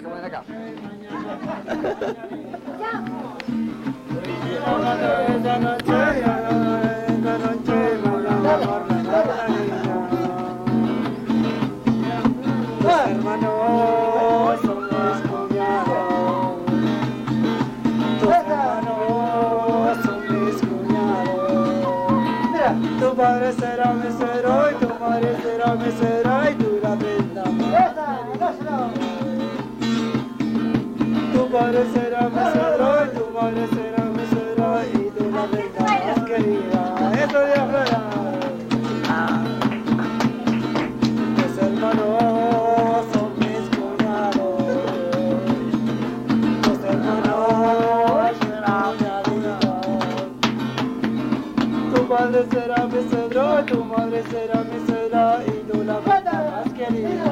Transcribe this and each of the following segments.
que poner acá. Tu padre será mesero y tu madre será mesera y tú la prenda. Tu padre será mesero y tu madre será mesera y tú la prenda más querida. Eso de afuera. Mis hermanos son mis cuñados. Los hermanos serán cuñaditos. Tu padre será mesero, tu madre será mesera y tú la prenda más querida.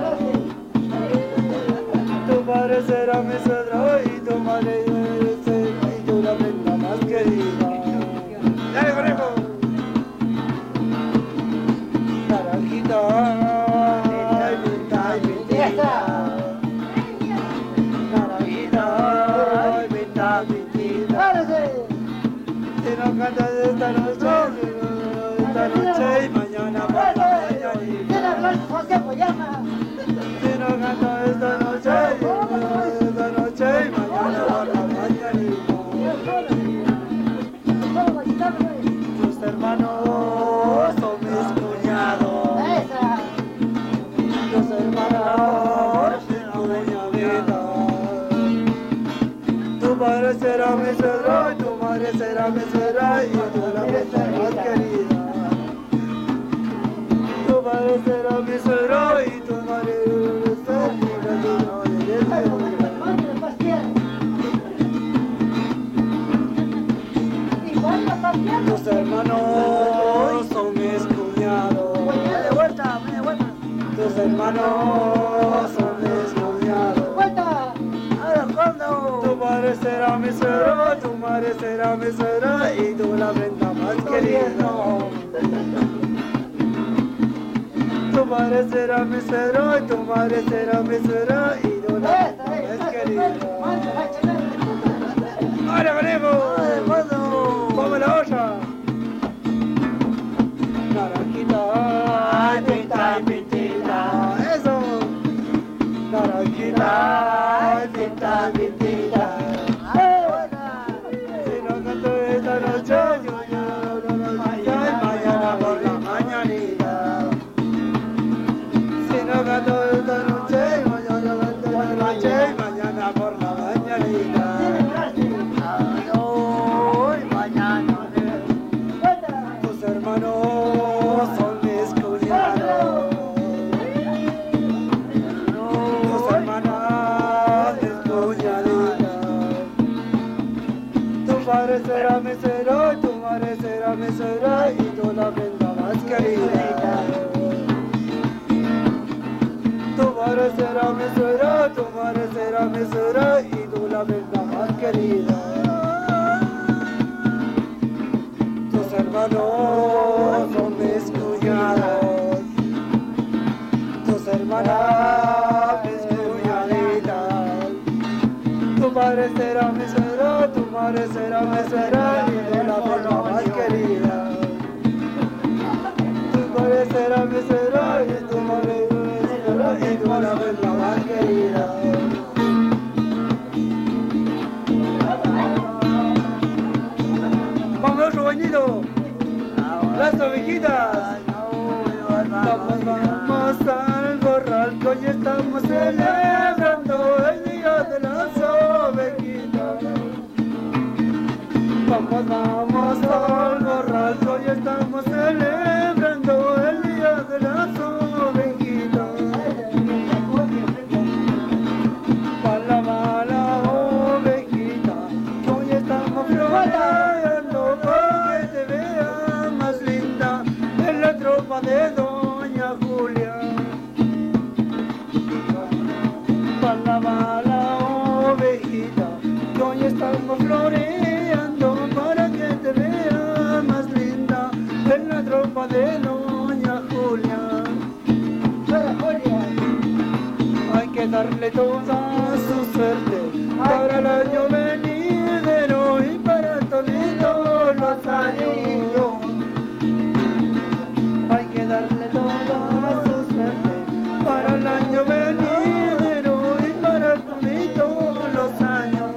Tu padre será mesero y tu madre será y tú la prenda más querida. ¡Dale, conejo! Naranjita, ay, pinta, ay, pintita. Naranjita, ay, pinta, pintita. Si no cantas esta noche y mañana por la mañanita. Si no cantas esta noche y mañana por la mañanita. Tus hermanos son mis cuñados. Tus hermanos son cuñaditas. Tu padre será mesero y tu madre será mesera y tú la prenda más querida. Tu padre será mesero y tu madre será Tus hermanos son mis cuñados. Tus hermanos son mis cuñados. Tu padre será mesero, tu madre será mesera y tú la prenda más querida. Tu padre será mesero y tu madre será mesera y tú la prenda más querida. ¡Ahora, conejo! ¡Vamos la olla! Naranjita, ay, pinta, ay, pintita. ¡Eso! Naranjita, ay, pinta, ay, pintita. Si no canto esta noche, mañana por la mañanita. Si no canto esta noche, mañana por la mañanita. Tus hermanos son mis cuñados. Tus hermanas mis cuñaditas. Tu padre será mesero y tu madre será mesera y tú la prenda más querida. Tu padre será mesero, tu madre será mesera y tú la prenda más querida. Tus hermanos son mis cuñados. Tus hermanas mis cuñaditas. Tu padre será mesero, tu madre será mesera y tú la prenda más querida. Tu padre será mesero y tu madre mesera y tú la prenda más querida. ¡Vamos, otro bañito! ¡Las ovejitas! Vamos al corral, que hoy estamos celebrando el día de las ovejitas. Vamos al corral, que hoy estamos celebrando el día de las ovejitas. Va la ovejita, que hoy estamos floreando para que te veas más linda en la tropa de Doña Julia. Va la ovejita, que hoy estamos floreando para que te veas más linda en la tropa que darle toda su suerte para el año venidero y para todos los años. Hay que darle toda su suerte para el año venidero y para todos los años.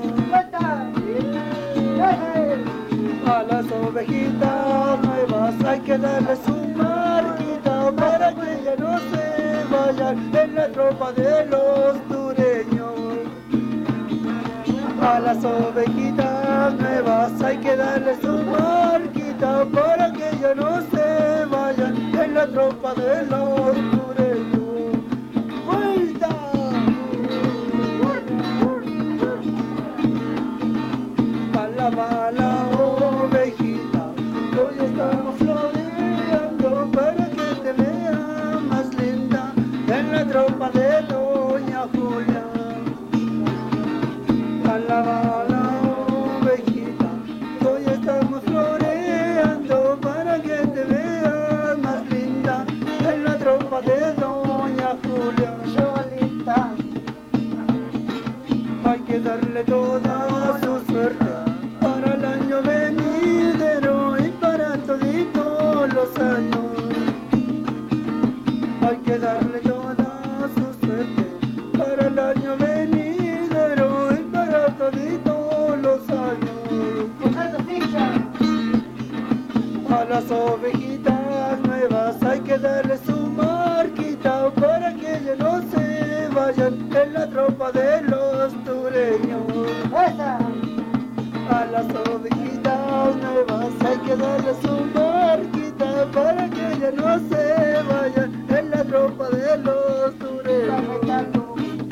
A las ovejitas nuevas hay que darle su marquita para que ya no se vayan en la tropa de los tureños. A las ovejitas nuevas hay que darle su marquita para que ya no se vayan en la tropa de los tureños. ¡Vuelta! Bala, ovejita, hoy estamos floreando para que te vea más linda en la tropa de Doña Julia. Bala, ovejita, hoy estamos floreando para que te veas más linda en la tropa de Doña Julia. Solita. Hay que darle toda su suerte para el año venidero y para toditos los años. Hay que darle toda su suerte para el año venidero y para toditos los años. A las ovejitas nuevas hay que darle su marquita para que ya no se vayan en la tropa de los tureños. A las ovejitas nuevas hay que darle su marquita para que ya no se vayan en la tropa de los tureños.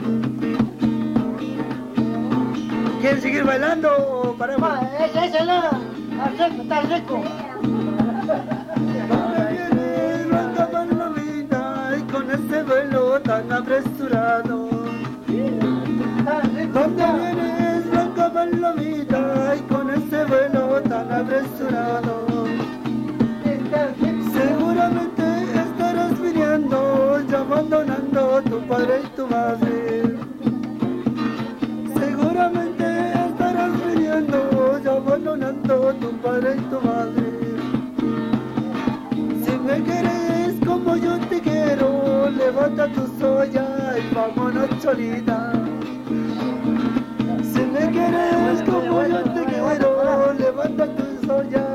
¿Quieren seguir bailando o paramos? Ese no, está rico. ¿Dónde vienes, blanca palomita, y con ese vuelo tan apresurado? ¿Dónde vienes, blanca palomita, y con ese vuelo tan apresurado? Seguramente estarás viniendo, ya abandonando tu padre y tu madre. Seguramente estarás viniendo, ya abandonando tu padre y tu madre. Si me quieres como yo te quiero, levanta tu soya y vámonos cholita. Si me quieres como yo te quiero, levanta tu soya